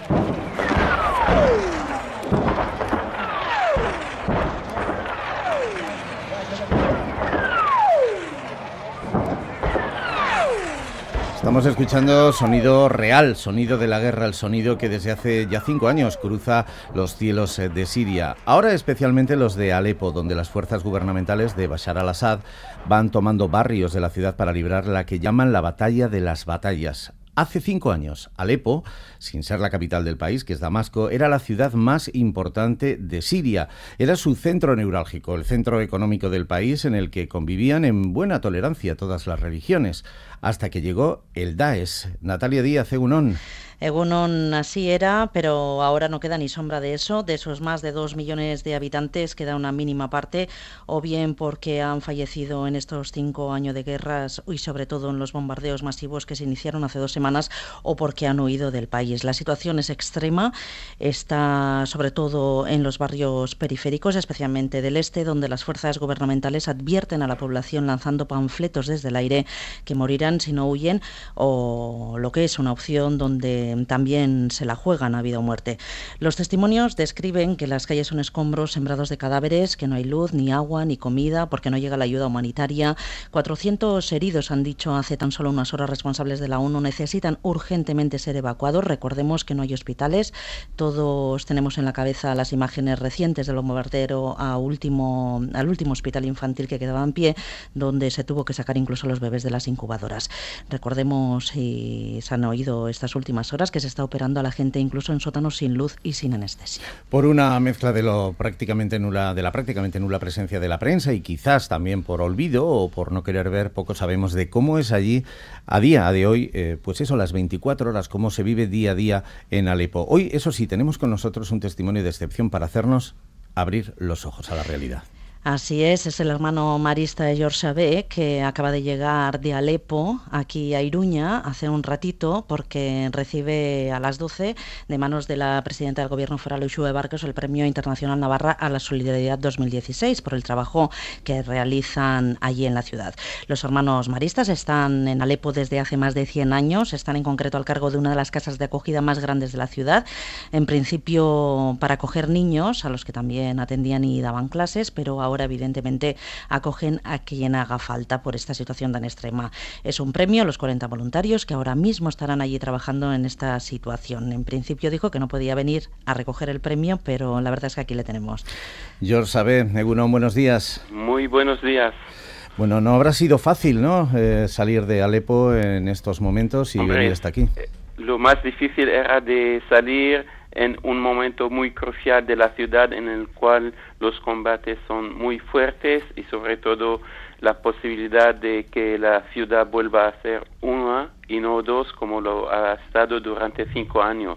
Estamos escuchando sonido real, sonido de la guerra, el sonido que desde hace ya 5 años cruza los cielos de Siria. Ahora especialmente los de Alepo, donde las fuerzas gubernamentales de Bashar al-Assad van tomando barrios de la ciudad para librar la que llaman la batalla de las batallas. Hace 5 años, Alepo, sin ser la capital del país, que es Damasco, era la ciudad más importante de Siria. Era su centro neurálgico, el centro económico del país en el que convivían en buena tolerancia todas las religiones, hasta que llegó el Daesh. Natalia Díaz, Egunon. Egunon, así era, pero ahora no queda ni sombra de eso. De esos más de 2 millones de habitantes queda una mínima parte, o bien porque han fallecido en estos 5 años de guerras y sobre todo en los bombardeos masivos que se iniciaron hace 2 semanas, o porque han huido del país. La situación es extrema, está sobre todo en los barrios periféricos, especialmente del este, donde las fuerzas gubernamentales advierten a la población lanzando panfletos desde el aire que morirán si no huyen, o lo que es una opción donde también se la juegan a vida o muerte. Los testimonios describen que las calles son escombros sembrados de cadáveres, que no hay luz, ni agua, ni comida, porque no llega la ayuda humanitaria. 400 heridos, han dicho hace tan solo unas horas responsables de la ONU, necesitan urgentemente ser evacuados. Recordemos que no hay hospitales. Todos tenemos en la cabeza las imágenes recientes del bombardeo al último hospital infantil que quedaba en pie, donde se tuvo que sacar incluso a los bebés de las incubadoras. Recordemos, y se han oído estas últimas horas, que se está operando a la gente incluso en sótanos sin luz y sin anestesia. Por una mezcla de la prácticamente nula presencia de la prensa y quizás también por olvido o por no querer ver, poco sabemos de cómo es allí a día de hoy, pues eso, las 24 horas, cómo se vive día a día en Alepo. Hoy, eso sí, tenemos con nosotros un testimonio de excepción para hacernos abrir los ojos a la realidad. Así es el hermano marista de George Abé, que acaba de llegar de Alepo aquí a Iruña hace un ratito, porque recibe a las 12 de manos de la presidenta del gobierno foral, Uxue Barkos, el Premio Internacional Navarra a la Solidaridad 2016 por el trabajo que realizan allí en la ciudad. Los hermanos maristas están en Alepo desde hace más de 100 años, están en concreto al cargo de una de las casas de acogida más grandes de la ciudad, en principio para acoger niños, a los que también atendían y daban clases, pero ahora evidentemente acogen a quien haga falta por esta situación tan extrema. Es un premio a los 40 voluntarios que ahora mismo estarán allí trabajando en esta situación. En principio dijo que no podía venir a recoger el premio, pero la verdad es que aquí le tenemos. George Abé, Egunon, buenos días. Muy buenos días. Bueno, no habrá sido fácil, ¿no?, salir de Alepo en estos momentos y venir hasta aquí. Lo más difícil era de salir en un momento muy crucial de la ciudad en el cual los combates son muy fuertes y sobre todo la posibilidad de que la ciudad vuelva a ser una y no dos como lo ha estado durante 5 años.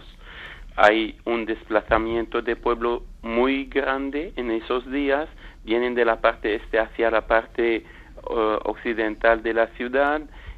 Hay un desplazamiento de pueblo muy grande en esos días, vienen de la parte este hacia la parte occidental de la ciudad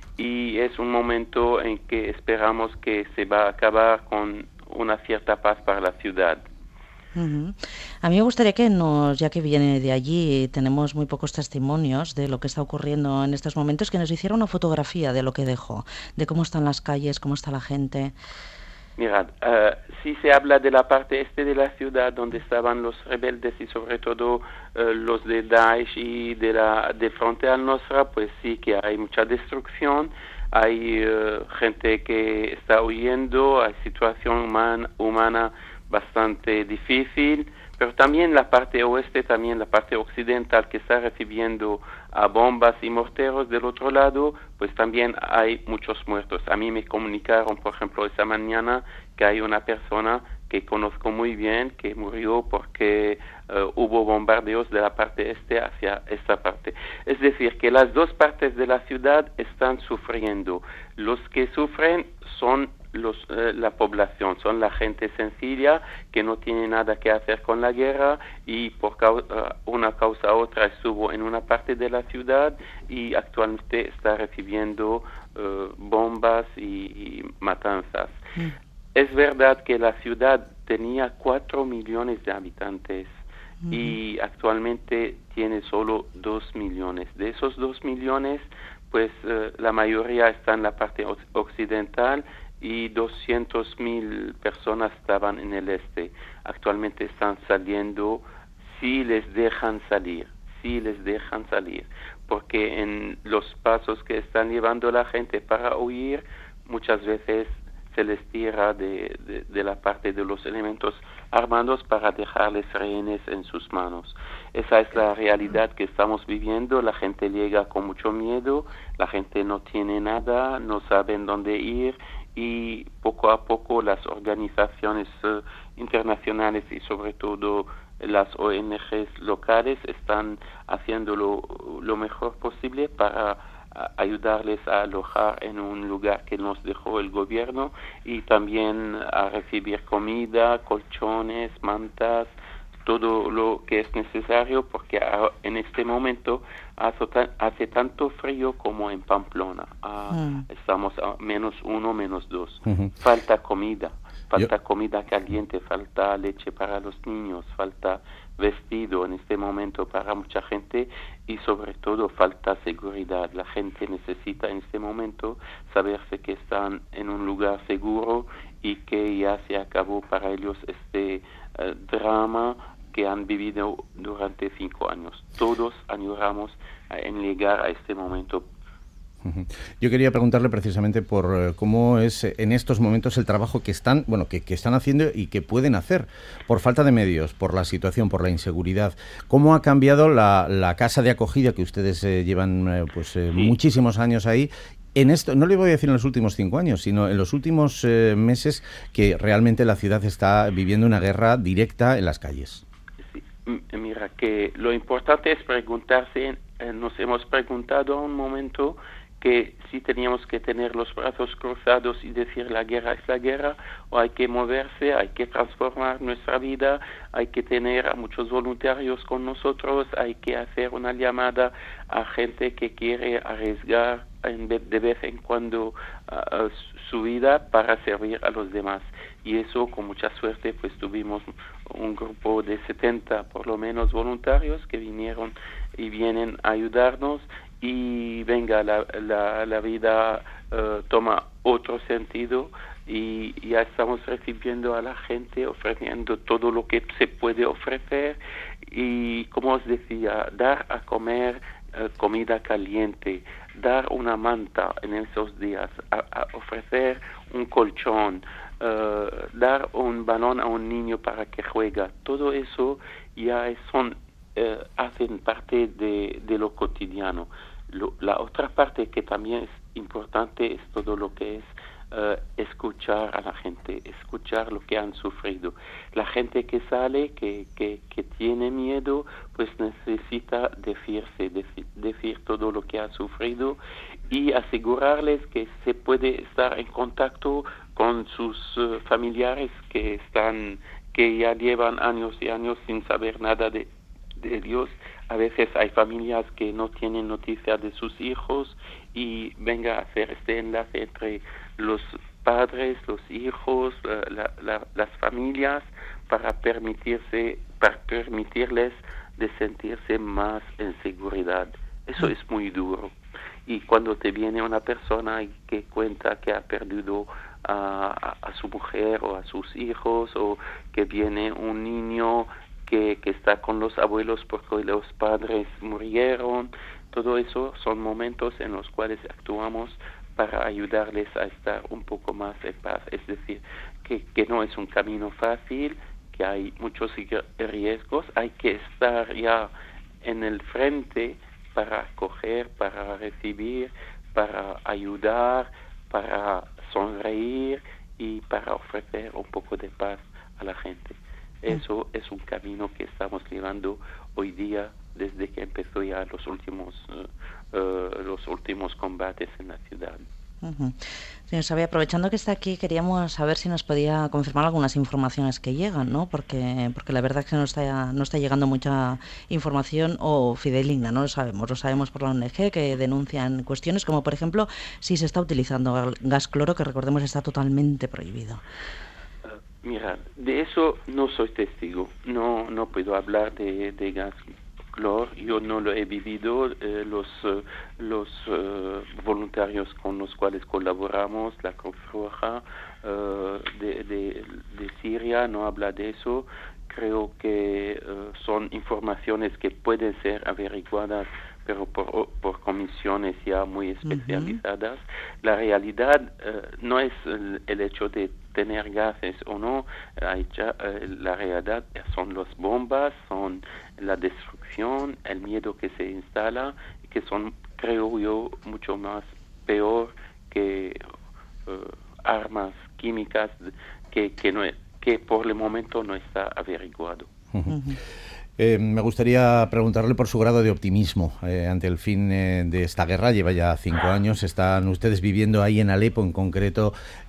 y es un momento en que esperamos que se va a acabar con una cierta paz para la ciudad. Uh-huh. A mí me gustaría que ya que viene de allí, tenemos muy pocos testimonios de lo que está ocurriendo en estos momentos, que nos hiciera una fotografía de lo que dejó, de cómo están las calles, cómo está la gente. Mirad, si se habla de la parte este de la ciudad donde estaban los rebeldes y sobre todo los de Daesh y de Frente al-Nusra, pues sí que hay mucha destrucción. Hay gente que está huyendo, hay situación humana bastante difícil, pero también la parte oeste, también la parte occidental que está recibiendo a bombas y morteros del otro lado, pues también hay muchos muertos. A mí me comunicaron, por ejemplo, esta mañana que hay una persona que conozco muy bien que murió porque hubo bombardeos de la parte este hacia esta parte. Es decir, que las dos partes de la ciudad están sufriendo. Los que sufren son la población, son la gente sencilla que no tiene nada que hacer con la guerra y por una causa u otra estuvo en una parte de la ciudad y actualmente está recibiendo bombas y matanzas. Es verdad que la ciudad tenía 4 millones de habitantes y actualmente tiene solo 2 millones. De esos 2 millones, pues la mayoría está en la parte occidental y 200.000 personas estaban en el este. Actualmente están saliendo si les dejan salir, porque en los pasos que están llevando la gente para huir, muchas veces se les tira de la parte de los elementos armados para dejarles rehenes en sus manos. Esa es la realidad que estamos viviendo. La gente llega con mucho miedo, la gente no tiene nada, no saben dónde ir, y poco a poco las organizaciones internacionales y sobre todo las ONGs locales están haciendo lo mejor posible para ayudarles a alojar en un lugar que nos dejó el gobierno, y también a recibir comida, colchones, mantas, todo lo que es necesario, porque en este momento hace tanto frío como en Pamplona. Estamos a -1, -2. Falta comida. Falta comida caliente, falta leche para los niños, falta vestido en este momento para mucha gente, y sobre todo falta seguridad. La gente necesita en este momento saberse que están en un lugar seguro y que ya se acabó para ellos este drama que han vivido durante 5 años. Todos añoramos en llegar a este momento. Yo quería preguntarle precisamente por cómo es en estos momentos el trabajo que están, que están haciendo y que pueden hacer por falta de medios, por la situación, por la inseguridad. ¿Cómo ha cambiado la casa de acogida que ustedes llevan muchísimos años ahí? En esto, no le voy a decir en los últimos 5 años, sino en los últimos meses, que realmente la ciudad está viviendo una guerra directa en las calles. Sí. Mira, que lo importante es preguntarse, nos hemos preguntado a un momento que si teníamos que tener los brazos cruzados y decir la guerra es la guerra, o hay que moverse, hay que transformar nuestra vida, hay que tener a muchos voluntarios con nosotros, hay que hacer una llamada a gente que quiere arriesgar de vez en cuando su vida para servir a los demás. Y eso, con mucha suerte, pues tuvimos un grupo de 70 por lo menos voluntarios que vinieron y vienen a ayudarnos. Y venga, la vida toma otro sentido, y ya estamos recibiendo a la gente, ofreciendo todo lo que se puede ofrecer, y como os decía, dar a comer comida caliente, dar una manta en esos días, a ofrecer un colchón, dar un balón a un niño para que juegue. Todo eso ya hacen parte de lo cotidiano. La otra parte que también es importante es todo lo que es escuchar a la gente, escuchar lo que han sufrido. La gente que sale, que tiene miedo, pues necesita decir todo lo que ha sufrido, y asegurarles que se puede estar en contacto con sus familiares que ya llevan años y años sin saber nada de Dios. A veces hay familias que no tienen noticia de sus hijos, y venga a hacer este enlace entre los padres, los hijos, las familias, para permitirles de sentirse más en seguridad. Eso es muy duro. Y cuando te viene una persona que cuenta que ha perdido a su mujer o a sus hijos, o que viene un niño que está con los abuelos porque los padres murieron, todo eso son momentos en los cuales actuamos para ayudarles a estar un poco más en paz. Es decir, que no es un camino fácil, que hay muchos riesgos, hay que estar ya en el frente para acoger, para recibir, para ayudar, para sonreír y para ofrecer un poco de paz a la gente. Eso es un camino que estamos llevando hoy día desde que empezó ya los últimos combates en la ciudad. Señor Xavier, aprovechando que está aquí, queríamos saber si nos podía confirmar algunas informaciones que llegan, ¿no? Porque la verdad es que no está llegando mucha información o fidedigna, no lo sabemos por la ONG, que denuncian cuestiones como, por ejemplo, si se está utilizando gas cloro, que recordemos está totalmente prohibido. Mira, de eso no soy testigo, no puedo hablar de gas folclore. Yo no lo he vivido. Los voluntarios con los cuales colaboramos, la Cruz Roja de Siria, no habla de eso. Creo que son informaciones que pueden ser averiguadas, pero por comisiones ya muy especializadas. La realidad no es el hecho de tener gases o no. La realidad son las bombas, son la destrucción, el miedo que se instala, que son, creo yo, mucho más peor que armas químicas que por el momento no está averiguado. Me gustaría preguntarle por su grado de optimismo ante el fin de esta guerra. Lleva ya 5 años, están ustedes viviendo ahí en Alepo en concreto,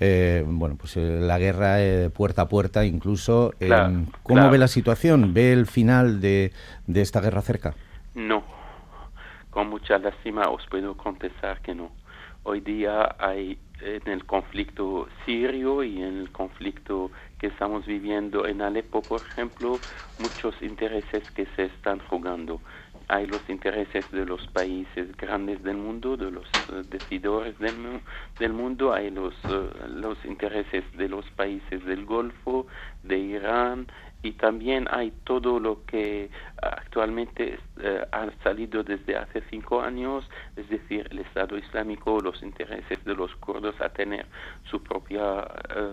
la guerra puerta a puerta incluso. ¿Cómo ve la situación? ¿Ve el final de esta guerra cerca? No, con mucha lástima os puedo contestar que no. Hoy día hay en el conflicto sirio y en el conflicto que estamos viviendo en Alepo, por ejemplo, muchos intereses que se están jugando. Hay los intereses de los países grandes del mundo, de los decidores del mundo, hay los intereses de los países del Golfo, de Irán, y también hay todo lo que actualmente ha salido desde hace 5 años, es decir, el Estado Islámico, los intereses de los kurdos a tener su propia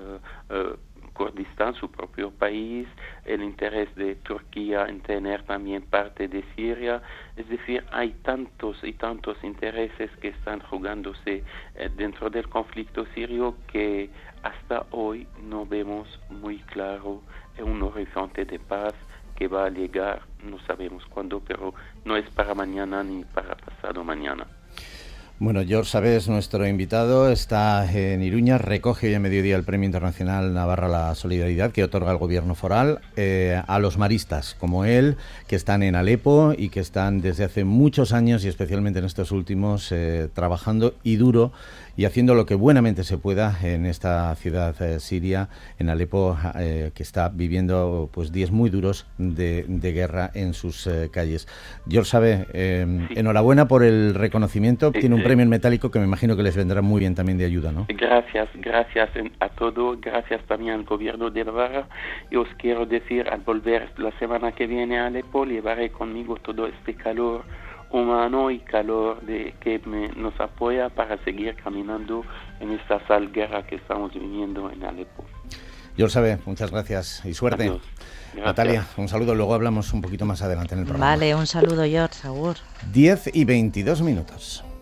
Kurdistán, su propio país, el interés de Turquía en tener también parte de Siria. Es decir, hay tantos y tantos intereses que están jugándose dentro del conflicto sirio que hasta hoy no vemos muy claro un horizonte de paz que va a llegar, no sabemos cuándo, pero no es para mañana ni para pasado mañana. Bueno, George Sabés, nuestro invitado, está en Iruña, recoge hoy a mediodía el Premio Internacional Navarra la Solidaridad que otorga el Gobierno foral a los maristas como él, que están en Alepo y que están desde hace muchos años y especialmente en estos últimos trabajando y duro y haciendo lo que buenamente se pueda en esta ciudad siria, en Alepo, que está viviendo pues días muy duros de guerra en sus calles. George Sabé, enhorabuena por el reconocimiento. Tiene un premio en metálico que me imagino que les vendrá muy bien también de ayuda, ¿no? Gracias a todos, gracias también al gobierno de Navarra. Y os quiero decir, al volver la semana que viene a Alepo, llevaré conmigo todo este calor humano y calor que nos apoya para seguir caminando en esta guerra que estamos viviendo en Alepo. George Sabé, muchas gracias y suerte. Adiós. Natalia, un saludo, luego hablamos un poquito más adelante en el programa. Vale, un saludo, George, agur. 10:22.